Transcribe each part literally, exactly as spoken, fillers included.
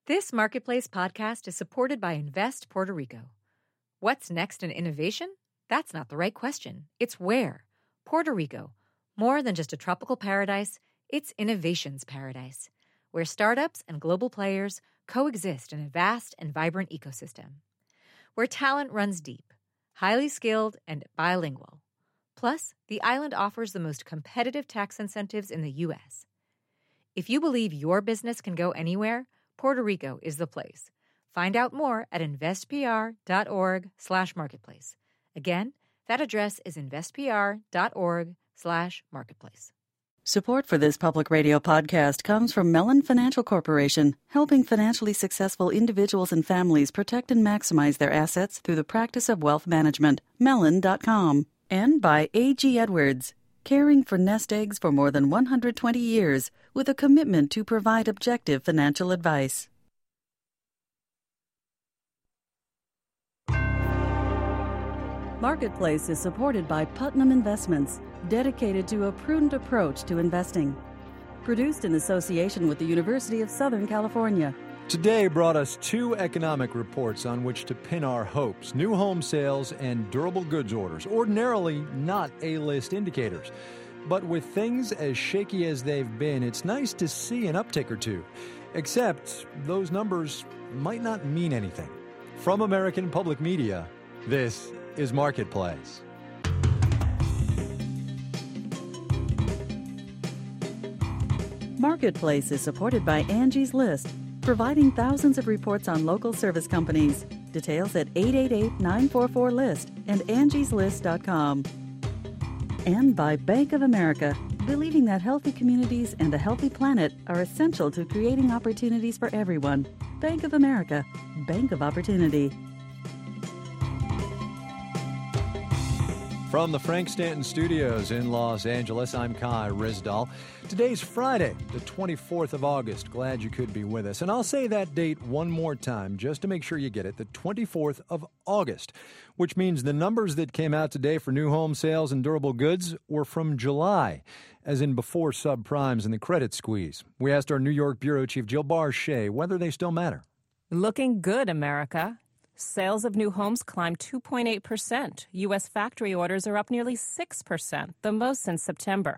This Marketplace podcast is supported by Invest Puerto Rico. What's next in innovation? That's not the right question. It's where. Puerto Rico. More than just a tropical paradise, it's innovation's paradise, where startups and global players coexist in a vast and vibrant ecosystem. Where talent runs deep, highly skilled, and bilingual. Plus, the island offers the most competitive tax incentives in the U S. If you believe your business can go anywhere, Puerto Rico is the place. Find out more at investpr.org slash marketplace. Again, that address is investpr.org slash marketplace. Support for this public radio podcast comes from Mellon Financial Corporation, helping financially successful individuals and families protect and maximize their assets through the practice of wealth management. Mellon dot com. And by A G Edwards, caring for nest eggs for more than one hundred twenty years with a commitment to provide objective financial advice. Marketplace is supported by Putnam Investments, dedicated to a prudent approach to investing. Produced in association with the University of Southern California. Today brought us two economic reports on which to pin our hopes: new home sales and durable goods orders, ordinarily not A-list indicators. But with things as shaky as they've been, it's nice to see an uptick or two. Except those numbers might not mean anything. From American Public Media, this is Marketplace. Marketplace is supported by Angie's List, providing thousands of reports on local service companies. Details at eight eight eight, nine four four, list and angies list dot com. And by Bank of America, believing that healthy communities and a healthy planet are essential to creating opportunities for everyone. Bank of America, Bank of Opportunity. From the Frank Stanton Studios in Los Angeles, I'm Kai Rizdal. Today's Friday, the twenty-fourth of August. Glad you could be with us. And I'll say that date one more time just to make sure you get it. The twenty-fourth of August, which means the numbers that came out today for new home sales and durable goods were from July, as in before subprimes and the credit squeeze. We asked our New York Bureau Chief Jill Barshay whether they still matter. Looking good, America. Sales of new homes climbed two point eight percent. U S factory orders are up nearly six percent, the most since September.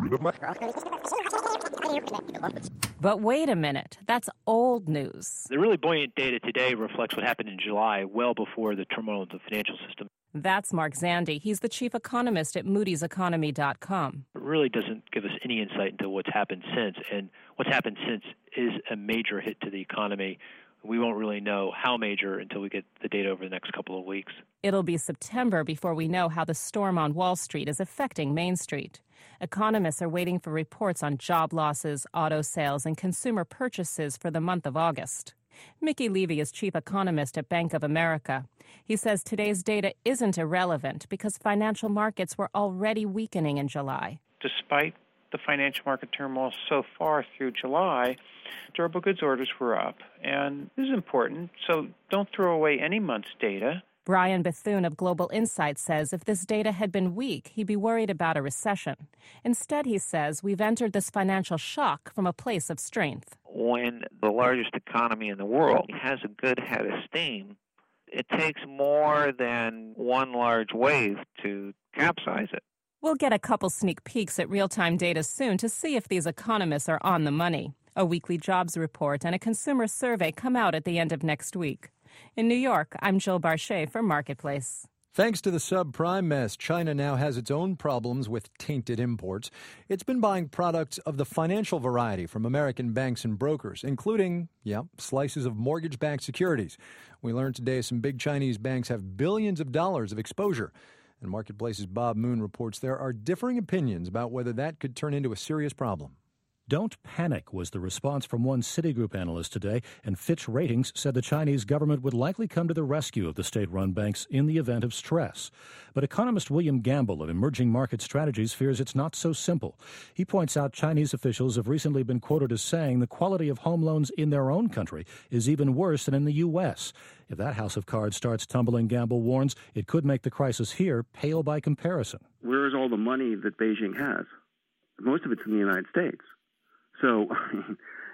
But wait a minute, that's old news. The really buoyant data today reflects what happened in July, well before the turmoil of the financial system. That's Mark Zandi. He's the chief economist at Moody's Economy dot com. It really doesn't give us any insight into what's happened since, and what's happened since is a major hit to the economy. We won't really know how major until we get the data over the next couple of weeks. It'll be September before we know how the storm on Wall Street is affecting Main Street. Economists are waiting for reports on job losses, auto sales, and consumer purchases for the month of August. Mickey Levy is chief economist at Bank of America. He says today's data isn't irrelevant because financial markets were already weakening in July. Despite the financial market turmoil so far through July, durable goods orders were up. And this is important, so don't throw away any month's data. Brian Bethune of Global Insight says if this data had been weak, he'd be worried about a recession. Instead, he says, we've entered this financial shock from a place of strength. When the largest economy in the world has a good head of steam, it takes more than one large wave to capsize it. We'll get a couple sneak peeks at real-time data soon to see if these economists are on the money. A weekly jobs report and a consumer survey come out at the end of next week. In New York, I'm Jill Barshay for Marketplace. Thanks to the subprime mess, China now has its own problems with tainted imports. It's been buying products of the financial variety from American banks and brokers, including, yeah, slices of mortgage-backed securities. We learned today some big Chinese banks have billions of dollars of exposure. And Marketplace's Bob Moon reports there are differing opinions about whether that could turn into a serious problem. Don't panic was the response from one Citigroup analyst today, and Fitch Ratings said the Chinese government would likely come to the rescue of the state-run banks in the event of stress. But economist William Gamble of Emerging Market Strategies fears it's not so simple. He points out Chinese officials have recently been quoted as saying the quality of home loans in their own country is even worse than in the U S. If that house of cards starts tumbling, Gamble warns, it could make the crisis here pale by comparison. Where is all the money that Beijing has? Most of it's in the United States. So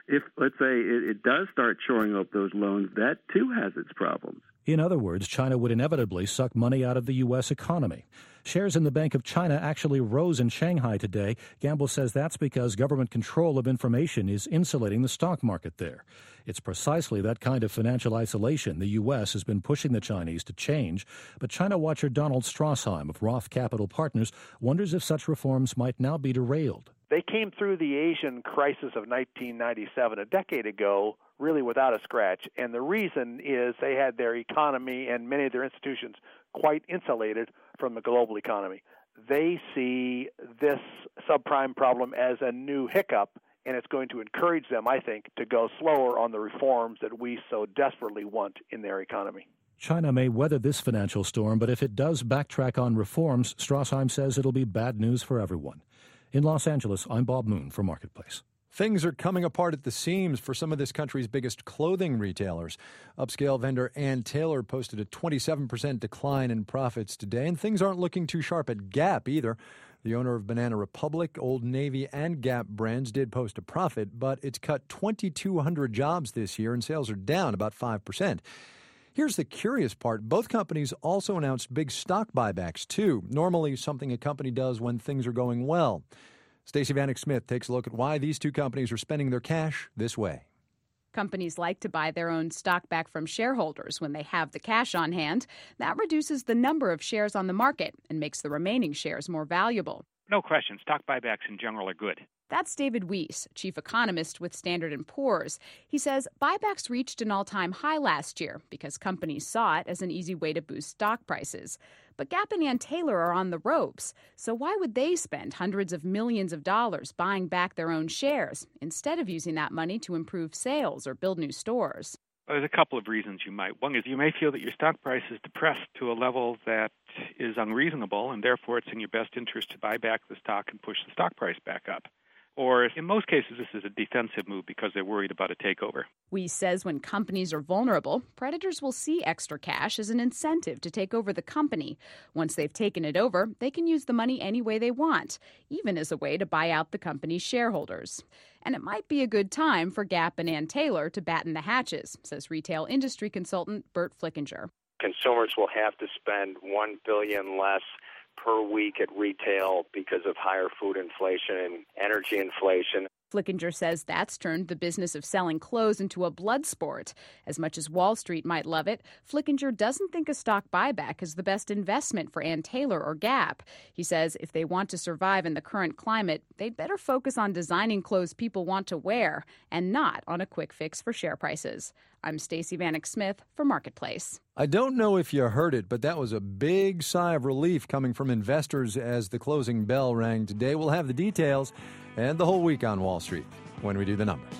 if, let's say, it, it does start shoring up those loans, that too has its problems. In other words, China would inevitably suck money out of the U S economy. Shares in the Bank of China actually rose in Shanghai today. Gamble says that's because government control of information is insulating the stock market there. It's precisely that kind of financial isolation the U S has been pushing the Chinese to change. But China watcher Donald Strassheim of Roth Capital Partners wonders if such reforms might now be derailed. They came through the Asian crisis of nineteen ninety-seven, a decade ago, really without a scratch. And the reason is they had their economy and many of their institutions quite insulated from the global economy. They see this subprime problem as a new hiccup, and it's going to encourage them, I think, to go slower on the reforms that we so desperately want in their economy. China may weather this financial storm, but if it does backtrack on reforms, Strassheim says it'll be bad news for everyone. In Los Angeles, I'm Bob Moon for Marketplace. Things are coming apart at the seams for some of this country's biggest clothing retailers. Upscale vendor Ann Taylor posted a twenty-seven percent decline in profits today, and things aren't looking too sharp at Gap either. The owner of Banana Republic, Old Navy, and Gap brands did post a profit, but it's cut twenty-two hundred jobs this year, and sales are down about five percent. Here's the curious part. Both companies also announced big stock buybacks, too, normally something a company does when things are going well. Stacey Vanek Smith takes a look at why these two companies are spending their cash this way. Companies like to buy their own stock back from shareholders when they have the cash on hand. That reduces the number of shares on the market and makes the remaining shares more valuable. No question, stock buybacks in general are good. That's David Weiss, chief economist with Standard and Poor's. He says buybacks reached an all-time high last year because companies saw it as an easy way to boost stock prices. But Gap and Ann Taylor are on the ropes, so why would they spend hundreds of millions of dollars buying back their own shares instead of using that money to improve sales or build new stores? Well, there's a couple of reasons you might. One is you may feel that your stock price is depressed to a level that is unreasonable, and therefore it's in your best interest to buy back the stock and push the stock price back up. Or in most cases, this is a defensive move because they're worried about a takeover. Weiss says when companies are vulnerable, predators will see extra cash as an incentive to take over the company. Once they've taken it over, they can use the money any way they want, even as a way to buy out the company's shareholders. And it might be a good time for Gap and Ann Taylor to batten the hatches, says retail industry consultant Bert Flickinger. Consumers will have to spend one billion dollars less per week at retail because of higher food inflation and energy inflation. Flickinger says that's turned the business of selling clothes into a blood sport. As much as Wall Street might love it, Flickinger doesn't think a stock buyback is the best investment for Ann Taylor or Gap. He says if they want to survive in the current climate, they'd better focus on designing clothes people want to wear and not on a quick fix for share prices. I'm Stacey Vanek Smith for Marketplace. I don't know if you heard it, but that was a big sigh of relief coming from investors as the closing bell rang today. We'll have the details and the whole week on Wall Street when we do the numbers.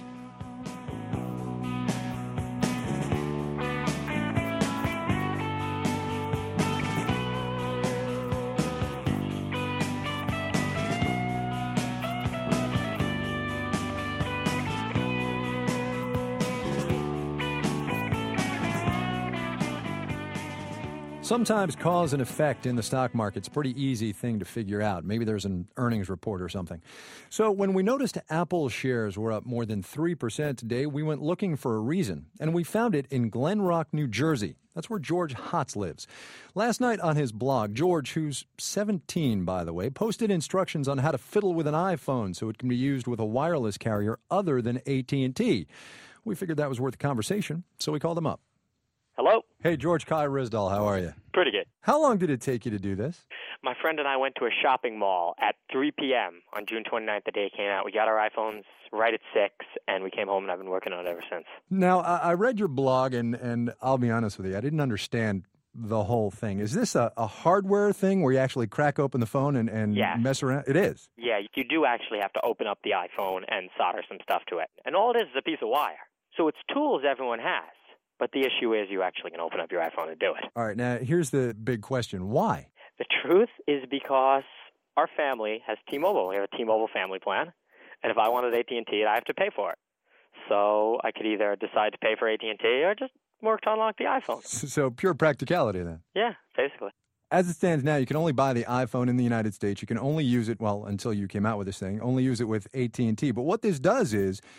Sometimes cause and effect in the stock market's a pretty easy thing to figure out. Maybe there's an earnings report or something. So when we noticed Apple shares were up more than three percent today, we went looking for a reason, and we found it in Glen Rock, New Jersey. That's where George Hotz lives. Last night on his blog, George, who's seventeen, by the way, posted instructions on how to fiddle with an iPhone so it can be used with a wireless carrier other than A T and T. We figured that was worth a conversation, so we called him up. Hello? Hey, George. Kai Rizdal, how are you? Pretty good. How long did it take you to do this? My friend and I went to a shopping mall at three p.m. on June twenty-ninth, the day it came out. We got our iPhones right at six, and we came home, and I've been working on it ever since. Now, I read your blog, and, and I'll be honest with you, I didn't understand the whole thing. Is this a, a hardware thing where you actually crack open the phone and, and yeah. mess around? It is? Yeah, you do actually have to open up the iPhone and solder some stuff to it. And all it is is a piece of wire. So it's tools everyone has. But the issue is you actually can open up your iPhone and do it. All right, now here's the big question. Why? The truth is because our family has T-Mobile. We have a T-Mobile family plan. And if I wanted A T and T, I have to pay for it. So I could either decide to pay for A T and T or just work to unlock the iPhone. So pure practicality then? Yeah, basically. As it stands now, you can only buy the iPhone in the United States. You can only use it, well, until you came out with this thing, only use it with A T and T. But what this does is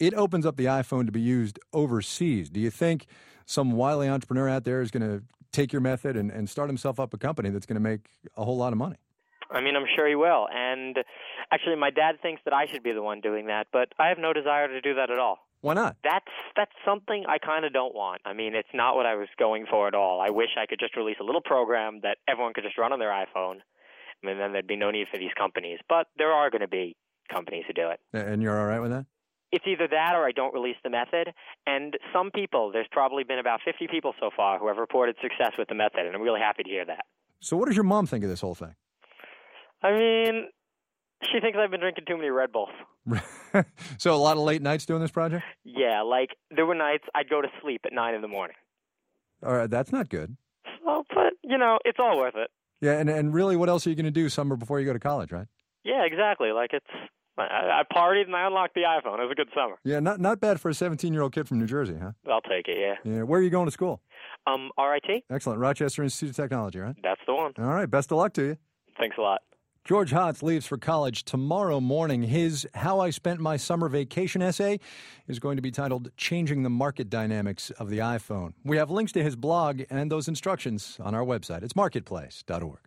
it opens up the iPhone to be used overseas. Do you think some wily entrepreneur out there is going to take your method and, and start himself up a company that's going to make a whole lot of money? I mean, I'm sure he will. And actually, my dad thinks that I should be the one doing that, but I have no desire to do that at all. Why not? That's that's something I kind of don't want. I mean, it's not what I was going for at all. I wish I could just release a little program that everyone could just run on their iPhone, and then there'd be no need for these companies. But there are going to be companies who do it. And you're all right with that? It's either that or I don't release the method. And some people, there's probably been about fifty people so far who have reported success with the method, and I'm really happy to hear that. So what does your mom think of this whole thing? I mean, she thinks I've been drinking too many Red Bulls. So a lot of late nights doing this project? Yeah, like there were nights I'd go to sleep at nine in the morning. All right, that's not good. So, but, you know, it's all worth it. Yeah, and, and really, what else are you going to do summer before you go to college, right? Yeah, exactly. Like, it's, I, I partied and I unlocked the iPhone. It was a good summer. Yeah, not not bad for a seventeen-year-old kid from New Jersey, huh? I'll take it, yeah. Yeah, where are you going to school? Um, R I T. Excellent. Rochester Institute of Technology, right? That's the one. All right, best of luck to you. Thanks a lot. George Hotz leaves for college tomorrow morning. His How I Spent My Summer Vacation essay is going to be titled Changing the Market Dynamics of the iPhone. We have links to his blog and those instructions on our website. It's marketplace dot org.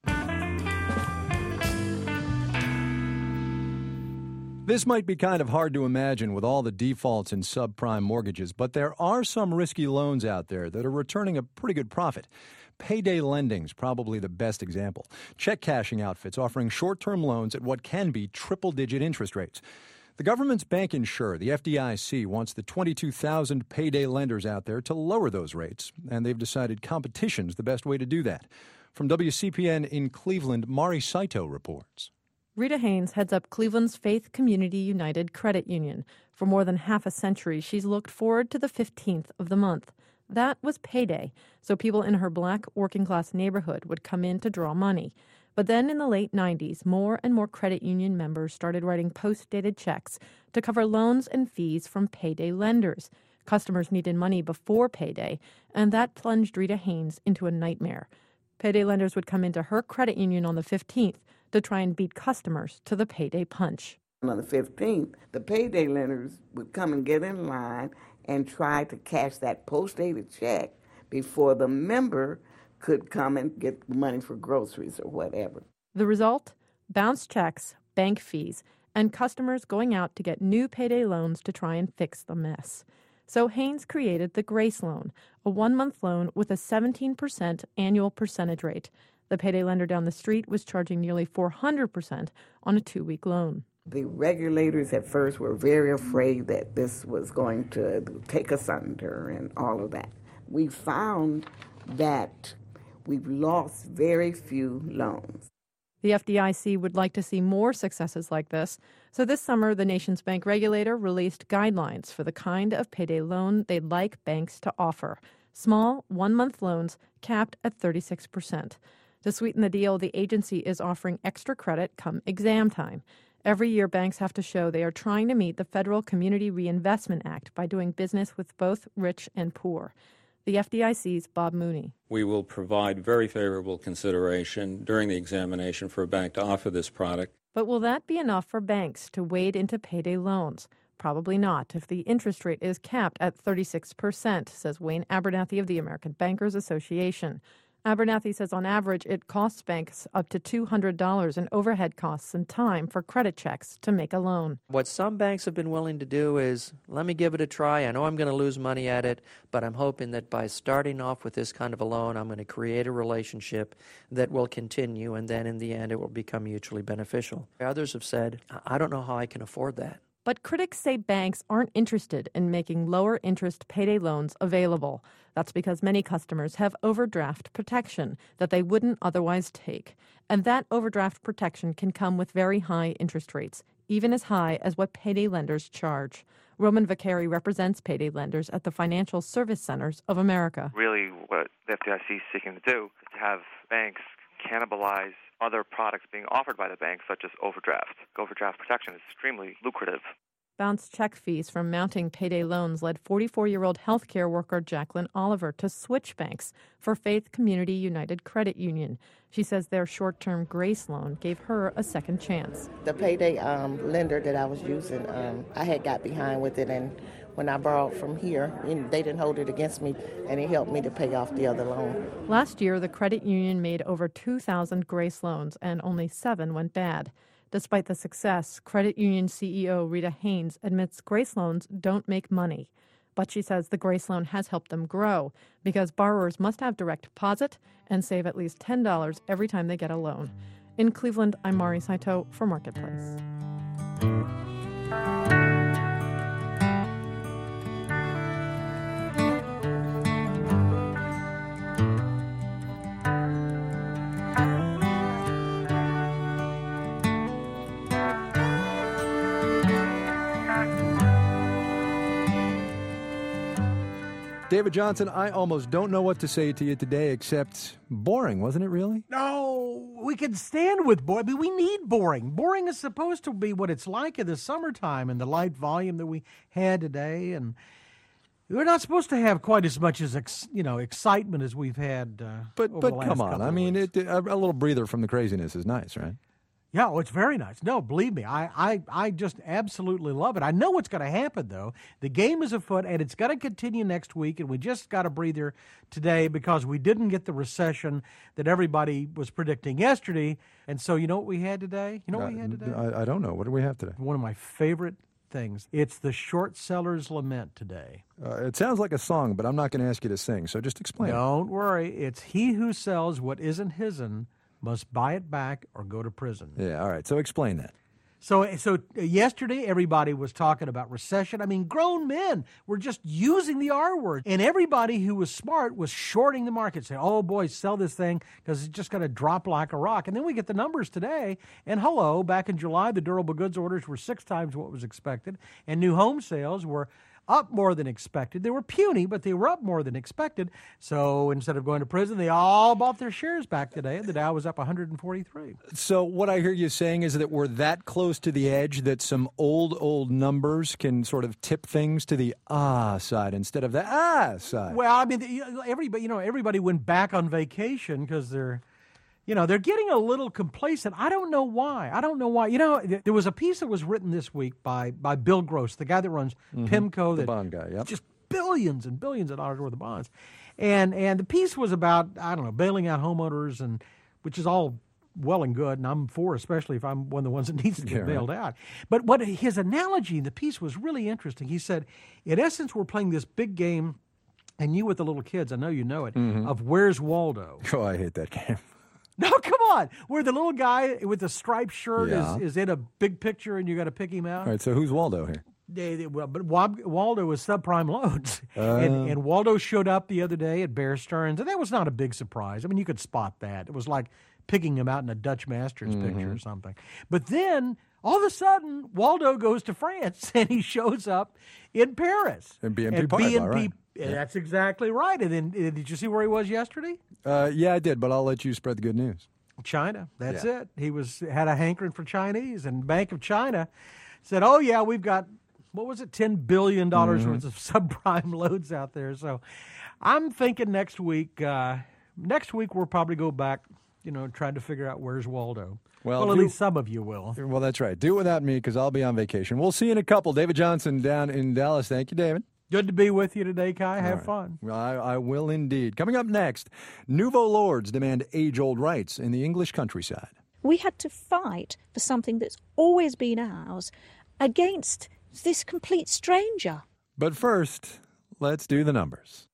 This might be kind of hard to imagine with all the defaults in subprime mortgages, but there are some risky loans out there that are returning a pretty good profit. Payday lending's probably the best example. Check cashing outfits offering short-term loans at what can be triple-digit interest rates. The government's bank insurer, the F D I C, wants the twenty-two thousand payday lenders out there to lower those rates, and they've decided competition's the best way to do that. From W C P N in Cleveland, Mari Saito reports. Rita Haynes heads up Cleveland's Faith Community United Credit Union. For more than half a century, she's looked forward to the fifteenth of the month. That was payday, so people in her black working-class neighborhood would come in to draw money. But then in the late nineties, more and more credit union members started writing post-dated checks to cover loans and fees from payday lenders. Customers needed money before payday, and that plunged Rita Haynes into a nightmare. Payday lenders would come into her credit union on the fifteenth to try and beat customers to the payday punch. On the fifteenth, the payday lenders would come and get in line and try to cash that post-dated check before the member could come and get money for groceries or whatever. The result? Bounced checks, bank fees, and customers going out to get new payday loans to try and fix the mess. So Haynes created the Grace Loan, a one-month loan with a seventeen percent annual percentage rate. The payday lender down the street was charging nearly four hundred percent on a two-week loan. The regulators at first were very afraid that this was going to take us under and all of that. We found that we've lost very few loans. The F D I C would like to see more successes like this, so this summer the nation's bank regulator released guidelines for the kind of payday loan they'd like banks to offer. Small, one-month loans capped at thirty-six percent. To sweeten the deal, the agency is offering extra credit come exam time. Every year, banks have to show they are trying to meet the Federal Community Reinvestment Act by doing business with both rich and poor. The F D I C's Bob Mooney. We will provide very favorable consideration during the examination for a bank to offer this product. But will that be enough for banks to wade into payday loans? Probably not if the interest rate is capped at thirty-six percent, says Wayne Abernathy of the American Bankers Association. Abernathy says on average it costs banks up to two hundred dollars in overhead costs and time for credit checks to make a loan. What some banks have been willing to do is, let me give it a try. I know I'm going to lose money at it, but I'm hoping that by starting off with this kind of a loan, I'm going to create a relationship that will continue, and then in the end it will become mutually beneficial. Others have said, I don't know how I can afford that. But critics say banks aren't interested in making lower interest payday loans available. That's because many customers have overdraft protection that they wouldn't otherwise take. And that overdraft protection can come with very high interest rates, even as high as what payday lenders charge. Roman Vaccari represents payday lenders at the Financial Service Centers of America. Really what the F D I C is seeking to do is to have banks cannibalize other products being offered by the banks, such as overdraft. Overdraft protection is extremely lucrative. Bounced check fees from mounting payday loans led forty-four-year-old healthcare worker Jacqueline Oliver to switch banks for Faith Community United Credit Union. She says their short-term grace loan gave her a second chance. The payday um, lender that I was using, um, I had got behind with it, and when I borrowed from here, they didn't hold it against me, and it helped me to pay off the other loan. Last year, the credit union made over two thousand grace loans, and only seven went bad. Despite the success, credit union C E O Rita Haynes admits grace loans don't make money. But she says the grace loan has helped them grow because borrowers must have direct deposit and save at least ten dollars every time they get a loan. In Cleveland, I'm Mari Saito for Marketplace. David Johnson, I almost don't know what to say to you today except boring, wasn't it really? No, we can stand with boring. I mean, we need boring. Boring is supposed to be what it's like in the summertime and the light volume that we had today. And we're not supposed to have quite as much as ex, you know excitement as we've had uh, But over but the last come on, couple I of mean, weeks. it, a, a little breather from the craziness is nice, right? Yeah, well, it's very nice. No, believe me, I, I, I just absolutely love it. I know what's going to happen, though. The game is afoot, and it's going to continue next week, and we just got a breather today because we didn't get the recession that everybody was predicting yesterday. And so you know what we had today? You know what Uh, we had today? I, I don't know. What do we have today? One of my favorite things. It's the short seller's lament today. Uh, it sounds like a song, but I'm not going to ask you to sing, so just explain it. Don't worry. It's he who sells what isn't his'n must buy it back or go to prison. Yeah, all right. So explain that. So, so yesterday everybody was talking about recession. I mean, grown men were just using the R word, and everybody who was smart was shorting the market, saying, "Oh boy, sell this thing because it's just going to drop like a rock." And then we get the numbers today, and hello, back in July, the durable goods orders were six times what was expected, and new home sales were up more than expected. They were puny, but they were up more than expected. So instead of going to prison, they all bought their shares back today, and the Dow was up one hundred forty-three. So what I hear you saying is that we're that close to the edge that some old, old numbers can sort of tip things to the ah side instead of the ah side. Well, I mean, everybody, you know, everybody went back on vacation because they're, you know, they're getting a little complacent. I don't know why. I don't know why. You know, there was a piece that was written this week by by Bill Gross, the guy that runs Mhm. PIMCO, The that bond guy, yep. just billions and billions of dollars worth of bonds, and and the piece was about I don't know bailing out homeowners, and which is all well and good, and I'm for, especially if I'm one of the ones that needs to get Yeah, right. bailed out. But what his analogy in the piece was really interesting. He said, in essence, we're playing this big game, and you with the little kids, I know you know it, Mhm. of Where's Waldo? Oh, I hate that game. No, come on. Where the little guy with the striped shirt Yeah. is, is in a big picture and you got to pick him out. All right, so who's Waldo here? They, they, well, but Wab, Waldo was subprime loans. Uh. and, and Waldo showed up the other day at Bear Stearns, and that was not a big surprise. I mean, you could spot that. It was like picking him out in a Dutch Masters picture or Mhm. something. But then, all of a sudden, Waldo goes to France, and he shows up in Paris. And B N P And Paribas, B N P right. Yeah, That's exactly right. And then, uh, did you see where he was yesterday? Uh, yeah, I did, but I'll let you spread the good news. China. That's Yeah. it. He was had a hankering for Chinese, and Bank of China said, "Oh yeah, we've got what was it, ten billion dollars Mhm. worth of subprime loans out there." So, I'm thinking next week. Uh, next week we'll probably go back, you know, trying to figure out where's Waldo. Well, at do- least some of you will. Well, that's right. Do it without me because I'll be on vacation. We'll see you in a couple. David Johnson down in Dallas. Thank you, David. Good to be with you today, Kai. Have All right. fun. Well, I, I will indeed. Coming up next, Nouveau Lords demand age-old rights in the English countryside. We had to fight for something that's always been ours against this complete stranger. But first, let's do the numbers.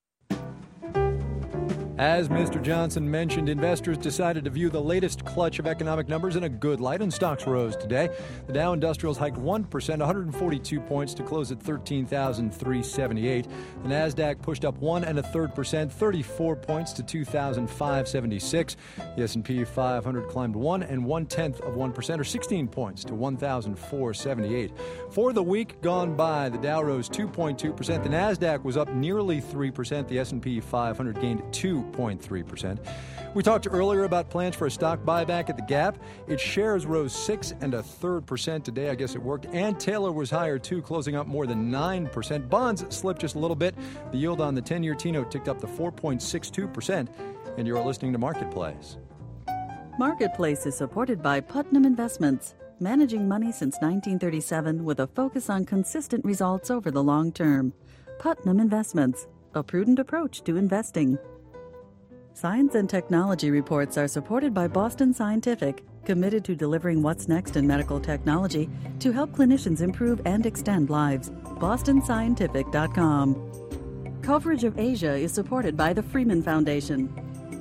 As Mister Johnson mentioned, investors decided to view the latest clutch of economic numbers in a good light, and stocks rose today. The Dow Industrials hiked one percent, one hundred forty-two points, to close at thirteen thousand three hundred seventy-eight. The Nasdaq pushed up one and a third percent, thirty-four points, to two thousand five hundred seventy-six. The S and P five hundred climbed one and one tenth of one percent, or sixteen points, to one thousand four hundred seventy-eight. For the week gone by, the Dow rose two point two percent. The Nasdaq was up nearly three percent. The S and P five hundred gained two point three percent. We talked earlier about plans for a stock buyback at the Gap. Its shares rose six and a third percent today. I guess it worked. And Taylor was higher, too, closing up more than nine percent. Bonds slipped just a little bit. The yield on the ten-year T-note ticked up to four point six two percent. And you're listening to Marketplace. Marketplace is supported by Putnam Investments, managing money since nineteen thirty-seven with a focus on consistent results over the long term. Putnam Investments, a prudent approach to investing. Science and technology reports are supported by Boston Scientific, committed to delivering what's next in medical technology to help clinicians improve and extend lives. boston scientific dot com. Coverage of Asia is supported by the Freeman Foundation.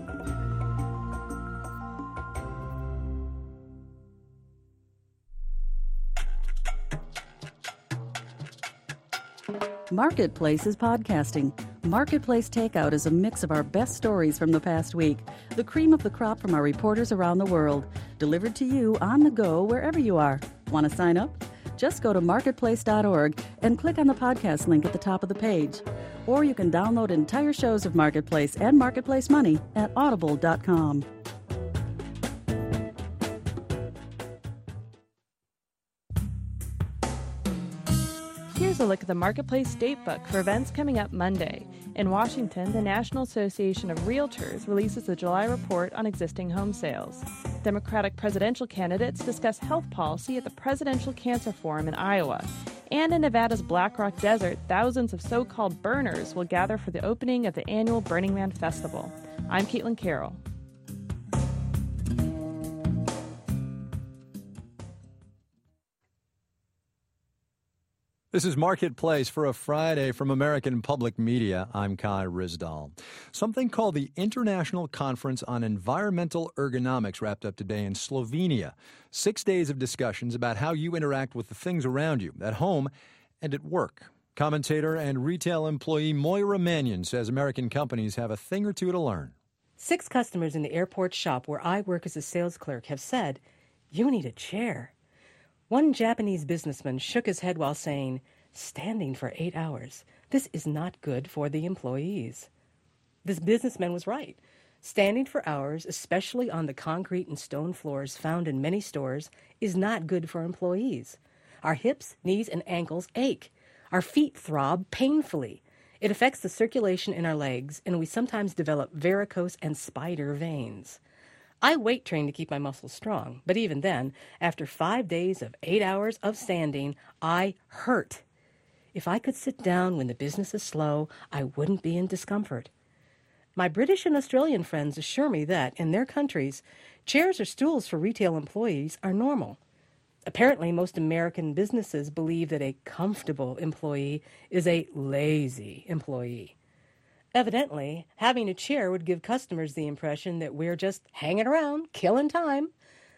Marketplace is podcasting. Marketplace Takeout is a mix of our best stories from the past week, the cream of the crop from our reporters around the world, delivered to you on the go wherever you are. Want to sign up? Just go to marketplace dot org and click on the podcast link at the top of the page. Or you can download entire shows of Marketplace and Marketplace Money at audible dot com. Here's a look at the Marketplace Datebook for events coming up Monday. In Washington, the National Association of Realtors releases the July report on existing home sales. Democratic presidential candidates discuss health policy at the Presidential Cancer Forum in Iowa. And in Nevada's Black Rock Desert, thousands of so-called burners will gather for the opening of the annual Burning Man Festival. I'm Caitlin Carroll. This is Marketplace for a Friday from American Public Media. I'm Kai Ryssdal. Something called the International Conference on Environmental Ergonomics wrapped up today in Slovenia. Six days of discussions about how you interact with the things around you, at home and at work. Commentator and retail employee Moira Mannion says American companies have a thing or two to learn. Six customers in the airport shop where I work as a sales clerk have said, "You need a chair." One Japanese businessman shook his head while saying, "Standing for eight hours. This is not good for the employees." This businessman was right. Standing for hours, especially on the concrete and stone floors found in many stores, is not good for employees. Our hips, knees, and ankles ache. Our feet throb painfully. It affects the circulation in our legs, and we sometimes develop varicose and spider veins. I weight train to keep my muscles strong, but even then, after five days of eight hours of standing, I hurt. If I could sit down when the business is slow, I wouldn't be in discomfort. My British and Australian friends assure me that, in their countries, chairs or stools for retail employees are normal. Apparently, most American businesses believe that a comfortable employee is a lazy employee. Evidently, having a chair would give customers the impression that we're just hanging around, killing time.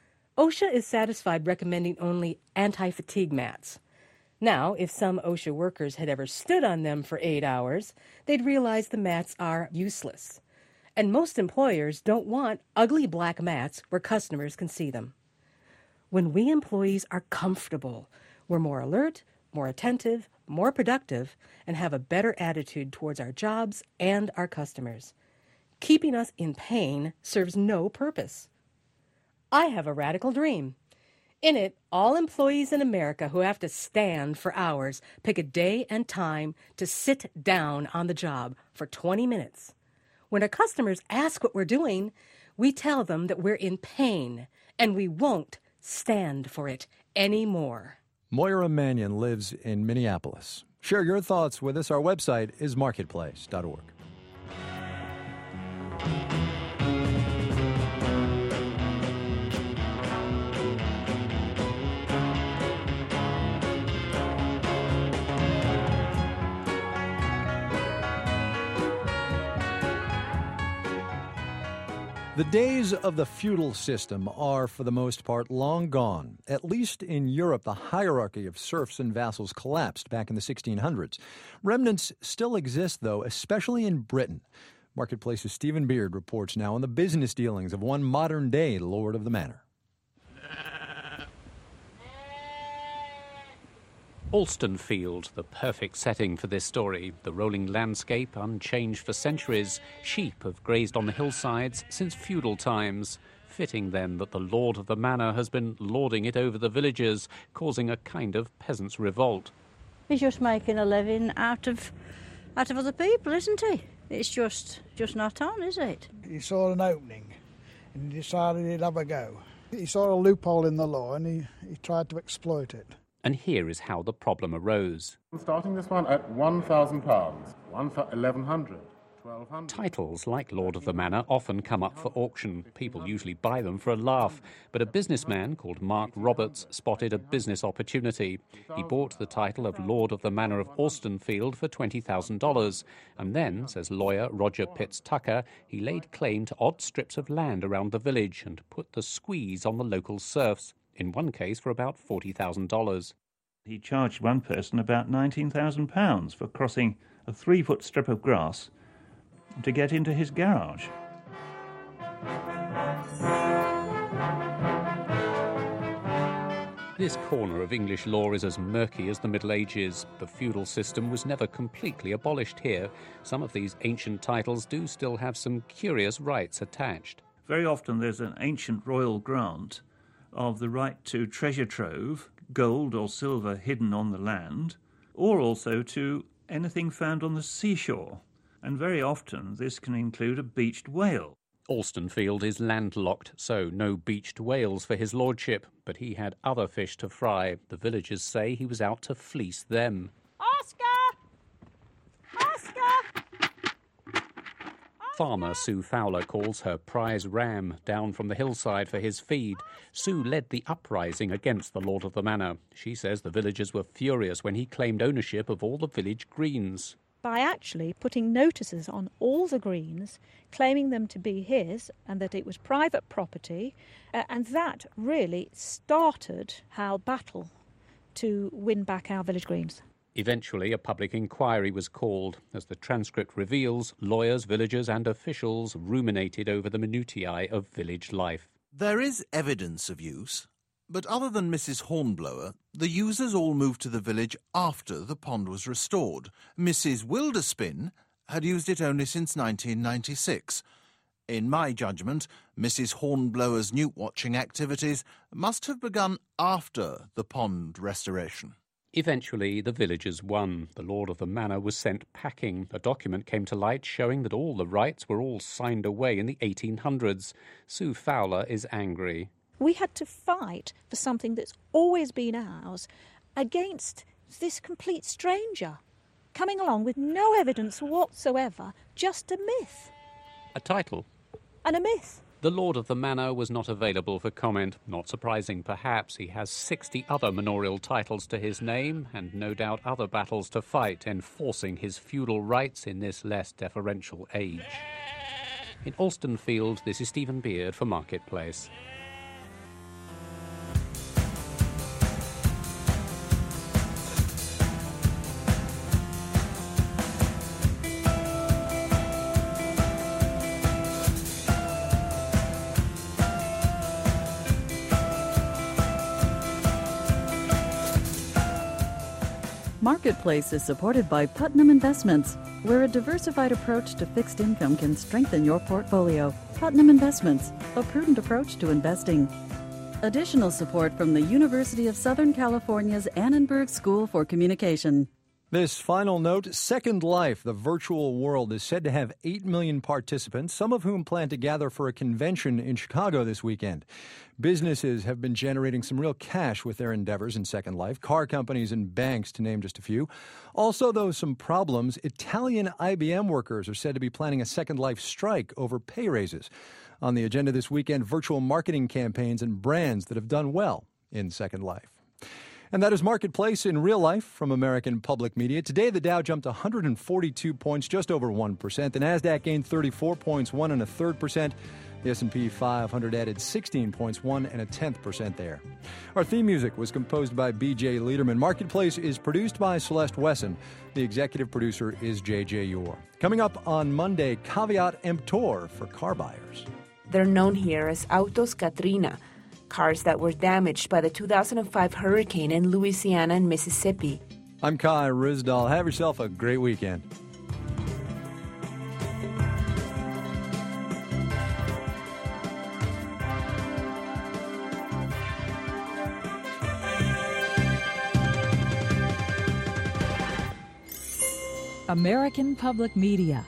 OSHA is satisfied recommending only anti-fatigue mats. Now, if some OSHA workers had ever stood on them for eight hours, they'd realize the mats are useless. And most employers don't want ugly black mats where customers can see them. When we employees are comfortable, we're more alert, more attentive, more productive, and have a better attitude towards our jobs and our customers. Keeping us in pain serves no purpose. I have a radical dream. In it, all employees in America who have to stand for hours pick a day and time to sit down on the job for twenty minutes. When our customers ask what we're doing, we tell them that we're in pain and we won't stand for it anymore. Moira Mannion lives in Minneapolis. Share your thoughts with us. Our website is marketplace dot org. The days of the feudal system are, for the most part, long gone. At least in Europe, the hierarchy of serfs and vassals collapsed back in the sixteen hundreds. Remnants still exist, though, especially in Britain. Marketplace's Stephen Beard reports now on the business dealings of one modern-day lord of the manor. Alston Field, the perfect setting for this story. The rolling landscape, unchanged for centuries. Sheep have grazed on the hillsides since feudal times. Fitting, then, that the lord of the manor has been lording it over the villagers, causing a kind of peasants' revolt. He's just making a living out of out of other people, isn't he? It's just just not on, is it? He saw an opening and he decided he'd have a go. He saw a loophole in the law and he, he tried to exploit it. And here is how the problem arose. I'm starting this one at one thousand pounds, eleven hundred. Titles like Lord of the Manor often come up for auction. People usually buy them for a laugh. But a businessman called Mark Roberts spotted a business opportunity. He bought the title of Lord of the Manor of Alstonfield for twenty thousand dollars. And then, says lawyer Roger Pitts Tucker, he laid claim to odd strips of land around the village and put the squeeze on the local serfs, in one case for about forty thousand dollars. He charged one person about nineteen thousand pounds for crossing a three-foot strip of grass to get into his garage. This corner of English law is as murky as the Middle Ages. The feudal system was never completely abolished here. Some of these ancient titles do still have some curious rights attached. Very often there's an ancient royal grant of the right to treasure trove, gold or silver hidden on the land, or also to anything found on the seashore. And very often this can include a beached whale. Alstonfield is landlocked, so no beached whales for his lordship, but he had other fish to fry. The villagers say he was out to fleece them. Oscar! Oscar! Farmer Sue Fowler calls her prize ram down from the hillside for his feed. Sue led the uprising against the Lord of the Manor. She says the villagers were furious when he claimed ownership of all the village greens. By actually putting notices on all the greens, claiming them to be his and that it was private property, uh, and that really started our battle to win back our village greens. Eventually, a public inquiry was called. As the transcript reveals, lawyers, villagers and officials ruminated over the minutiae of village life. There is evidence of use, but other than Missus Hornblower, the users all moved to the village after the pond was restored. Missus Wilderspin had used it only since nineteen ninety-six. In my judgment, Missus Hornblower's newt-watching activities must have begun after the pond restoration. Eventually, the villagers won. The Lord of the Manor was sent packing. A document came to light showing that all the rights were all signed away in the eighteen hundreds. Sue Fowler is angry. We had to fight for something that's always been ours against this complete stranger coming along with no evidence whatsoever, just a myth. A title. And a myth. The Lord of the Manor was not available for comment. Not surprising, perhaps. He has sixty other manorial titles to his name and no doubt other battles to fight, enforcing his feudal rights in this less deferential age. In Alstonfield, this is Stephen Beard for Marketplace. Marketplace is supported by Putnam Investments, where a diversified approach to fixed income can strengthen your portfolio. Putnam Investments, a prudent approach to investing. Additional support from the University of Southern California's Annenberg School for Communication. This final note, Second Life, the virtual world, is said to have eight million participants, some of whom plan to gather for a convention in Chicago this weekend. Businesses have been generating some real cash with their endeavors in Second Life, car companies and banks, to name just a few. Also, though, some problems. Italian I B M workers are said to be planning a Second Life strike over pay raises. On the agenda this weekend, virtual marketing campaigns and brands that have done well in Second Life. And that is Marketplace in real life from American Public Media. Today, the Dow jumped one hundred forty-two points, just over one percent. The Nasdaq gained thirty-four points, one and a third percent. The S and P five hundred added sixteen points, one and a tenth percent there. Our theme music was composed by B J Liederman. Marketplace is produced by Celeste Wesson. The executive producer is J J Yor. Coming up on Monday, caveat emptor for car buyers. They're known here as Autos Katrina. cars that were damaged by the two thousand five hurricane in Louisiana and Mississippi. I'm Kai Ryssdal. Have yourself a great weekend. American Public Media.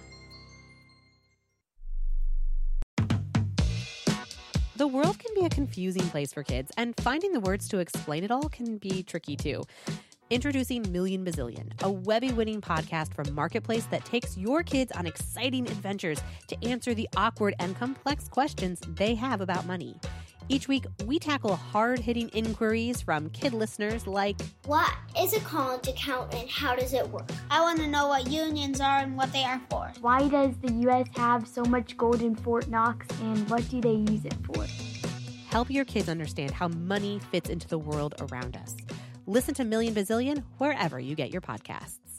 The world can be a confusing place for kids, and finding the words to explain it all can be tricky too. Introducing Million Bazillion, a Webby-winning podcast from Marketplace that takes your kids on exciting adventures to answer the awkward and complex questions they have about money. Each week, we tackle hard-hitting inquiries from kid listeners like, what is a college account and how does it work? I want to know what unions are and what they are for. Why does the U S have so much gold in Fort Knox and what do they use it for? Help your kids understand how money fits into the world around us. Listen to Million Bazillion wherever you get your podcasts.